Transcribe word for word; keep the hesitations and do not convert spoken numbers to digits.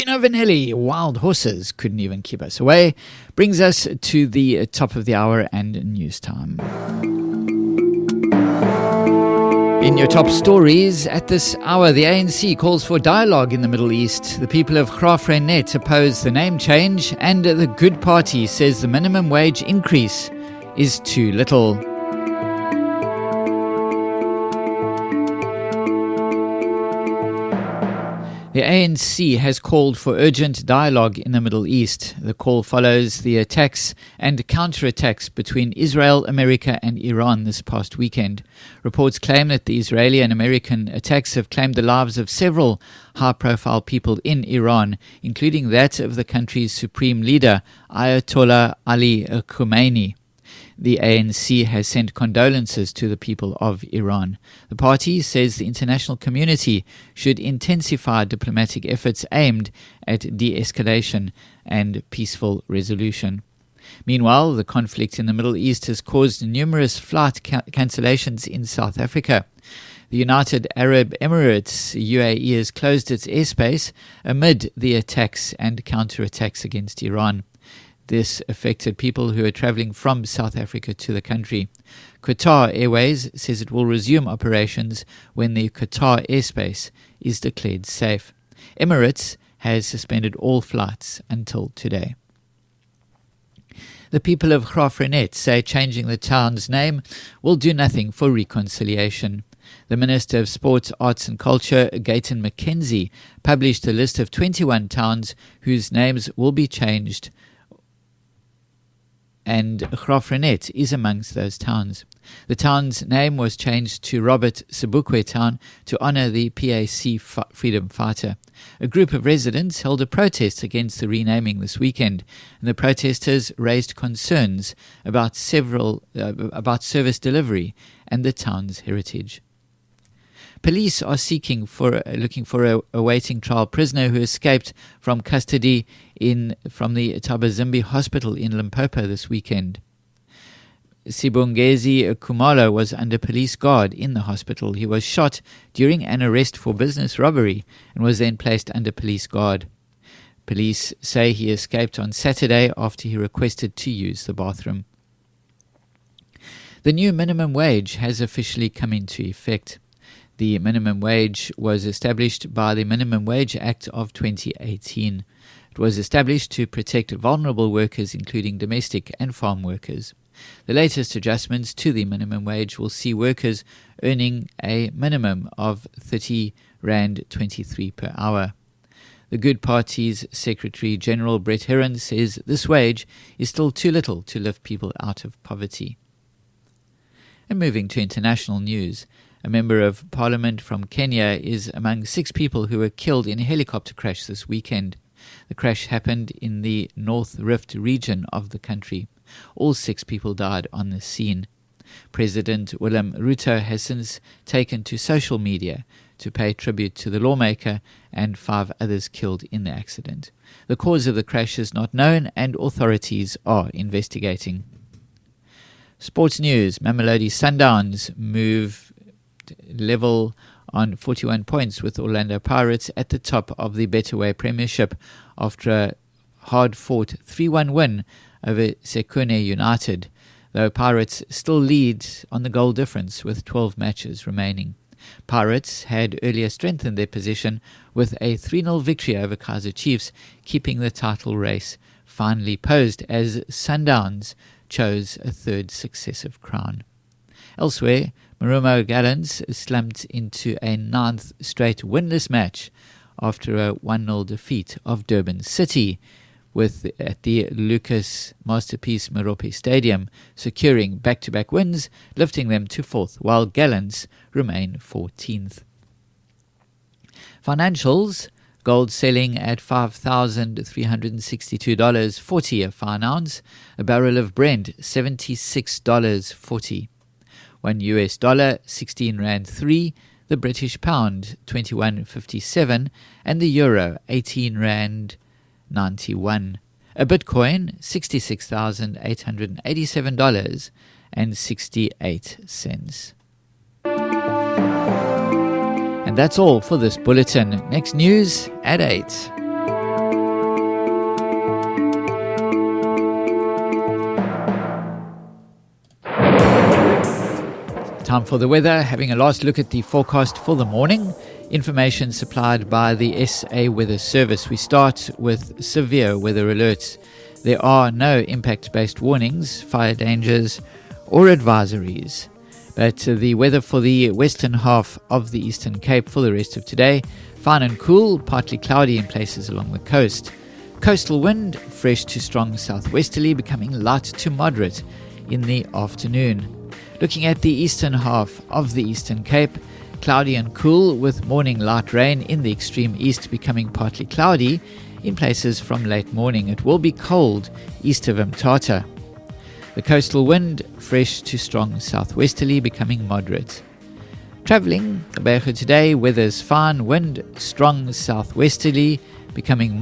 Gino Vanelli, Wild Horses, couldn't even keep us away, brings us to the top of the hour and news time. In your top stories at this hour, the A N C calls for dialogue in the Middle East. The people of Graaff-Reinet oppose the name change, and the Good Party says the minimum wage increase is too little. The A N C has called for urgent dialogue in the Middle East. The call follows the attacks and counterattacks between Israel, America and Iran this past weekend. Reports claim that the Israeli and American attacks have claimed the lives of several high-profile people in Iran, including that of the country's supreme leader, Ayatollah Ali Khamenei. The A N C has sent condolences to the people of Iran. The party says the international community should intensify diplomatic efforts aimed at de-escalation and peaceful resolution. Meanwhile, the conflict in the Middle East has caused numerous flight ca- cancellations in South Africa. The United Arab Emirates, U A E, has closed its airspace amid the attacks and counterattacks against Iran. This affected people who are traveling from South Africa to the country. Qatar Airways says it will resume operations when the Qatar airspace is declared safe. Emirates has suspended all flights until today. The people of Graaff-Reinet say changing the town's name will do nothing for reconciliation. The Minister of Sports, Arts and Culture, Gayton McKenzie, published a list of twenty-one towns whose names will be changed, and Graaff-Reinet is amongst those towns. The town's name was changed to Robert Sobukwe Town to honor the P A C f- freedom fighter. A group of residents held a protest against the renaming this weekend, and the protesters raised concerns about several uh, about service delivery and the town's heritage. Police are seeking for, looking for a awaiting trial prisoner who escaped from custody in from the Tabazimbi Hospital in Limpopo this weekend. Sibongezi Kumalo was under police guard in the hospital. He was shot during an arrest for business robbery and was then placed under police guard. Police say he escaped on Saturday after he requested to use the bathroom. The new minimum wage has officially come into effect. The minimum wage was established by the Minimum Wage Act of twenty eighteen. It was established to protect vulnerable workers, including domestic and farm workers. The latest adjustments to the minimum wage will see workers earning a minimum of thirty rand twenty-three per hour. The Good Party's Secretary General Brett Heron says this wage is still too little to lift people out of poverty. And moving to international news, a member of parliament from Kenya is among six people who were killed in a helicopter crash this weekend. The crash happened in the North Rift region of the country. All six people died on the scene. President William Ruto has since taken to social media to pay tribute to the lawmaker and five others killed in the accident. The cause of the crash is not known and authorities are investigating. Sports news. Mamelodi Sundowns move level on forty-one points with Orlando Pirates at the top of the Betterway Premiership after a hard-fought three one win over Sekune United, though Pirates still lead on the goal difference with twelve matches remaining. Pirates had earlier strengthened their position with a three nil victory over Kaizer Chiefs, keeping the title race finally posed as Sundowns chose a third successive crown. Elsewhere, Marumo Gallants slumped into a ninth straight winless match after a one nil defeat of Durban City, with at the Lucas Masterpiece Merope Stadium securing back-to-back wins, lifting them to fourth, while Gallants remain fourteenth. Financials: gold selling at five thousand three hundred sixty-two dollars and forty cents a fine ounce, a barrel of Brent seventy-six dollars and forty cents. One U S dollar, sixteen rand three, the British pound, twenty-one fifty-seven, and the euro, eighteen rand ninety-one. A Bitcoin, sixty-six thousand eight hundred eighty-seven dollars and sixty-eight cents. And that's all for this bulletin. Next news at eight. Time for the weather, having a last look at the forecast for the morning. Information supplied by the S A Weather Service. We start with severe weather alerts. There are no impact-based warnings, fire dangers, or advisories. But the weather for the western half of the Eastern Cape for the rest of today, fine and cool, partly cloudy in places along the coast. Coastal wind, fresh to strong southwesterly, becoming light to moderate in the afternoon. Looking at the eastern half of the Eastern Cape, cloudy and cool with morning light rain in the extreme east, becoming partly cloudy in places from late morning. It will be cold east of Mthatha. The coastal wind, fresh to strong southwesterly, becoming moderate. Travelling, today, weather's fine, wind strong southwesterly, becoming